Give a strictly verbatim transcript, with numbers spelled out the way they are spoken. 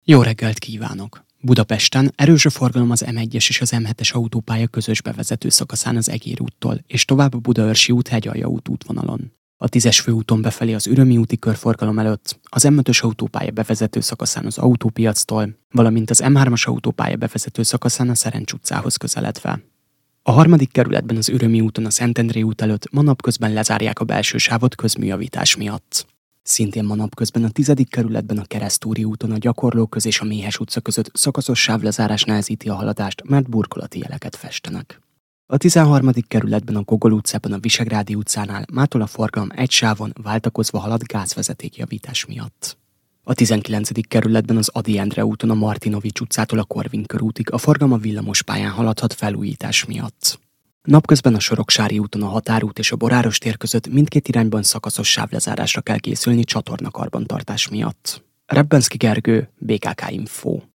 Jó reggelt kívánok! Budapesten erős a forgalom az em egyes és az em hetes autópálya közös bevezető szakaszán az Egér úttól, és tovább a Budaörsi út Hegyalja út útvonalon. A tízes főúton befelé az Ürömi úti körforgalom előtt, az em ötös autópálya bevezető szakaszán az Autópiactól, valamint az em hármas autópálya bevezető szakaszán a Szerencs utcához közeledve. A harmadik kerületben az Ürömi úton a Szentendrei út előtt ma napközben lezárják a belső sávot közműjavítás miatt. Szintén ma napközben a tizedik kerületben a Keresztúri úton a Gyakorlóköz és a Méhes utca között szakaszos sávlezárás nehezíti a haladást, mert burkolati jeleket festenek. A tizenharmadik kerületben a Gogol utcában a Visegrádi utcánál mától a forgalom egy sávon váltakozva halad gázvezetékjavítás miatt. A tizenkilencedik kerületben az Ady Endre úton a Martinovics utcától a Korvin körútig a forgalom a villamospályán haladhat felújítás miatt. Napközben a Soroksári úton a Határút és a Boráros tér között mindkét irányban szakaszos sávlezárásra kell készülni csatornakarbantartás miatt. Rebbenszky Gergő, bé ká ká Info.